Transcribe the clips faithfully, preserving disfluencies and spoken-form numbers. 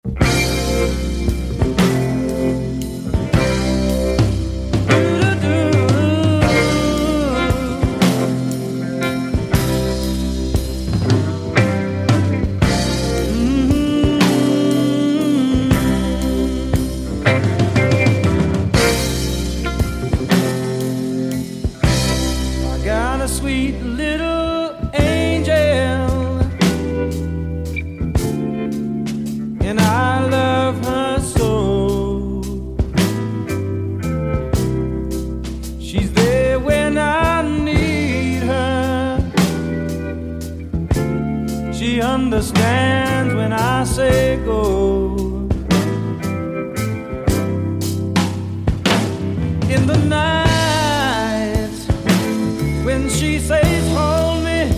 Sweet little angel, and I love her so. She's there when I need her. She understands when I say go. In the night when she says hold me,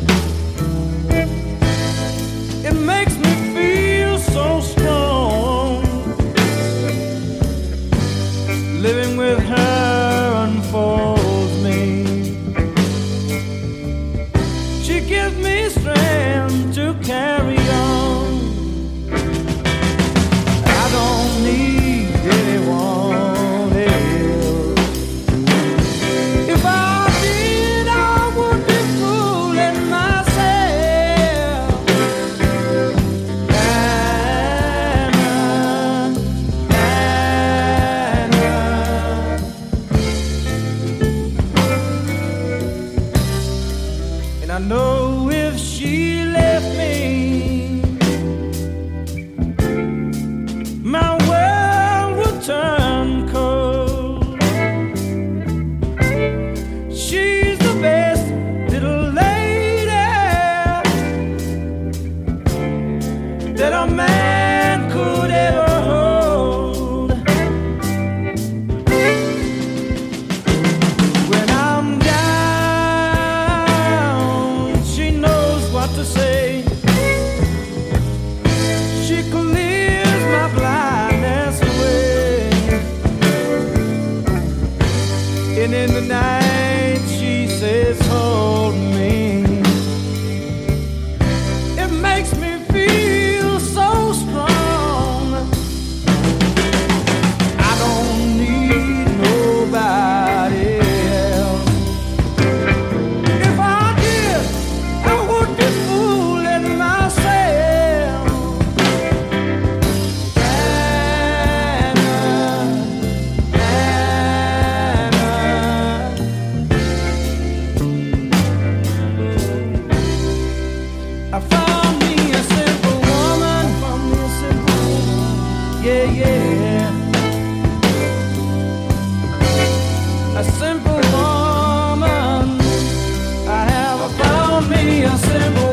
it makes me feel so strong. Living with her unfolds me. She gives me strength to carry on. I don't need anyone else. If I I know if she left me, my world would turn cold. She's the best little lady that a man could ever hold. When I'm to say, she clears my blindness away. And in the night she says hold me. It makes me feel so strong. I don't need nobody else. If I did, I would be fooling myself. Anna, Anna. I found me a simple woman. Found me a simple woman. Yeah, yeah. A simple woman. I have found me a simple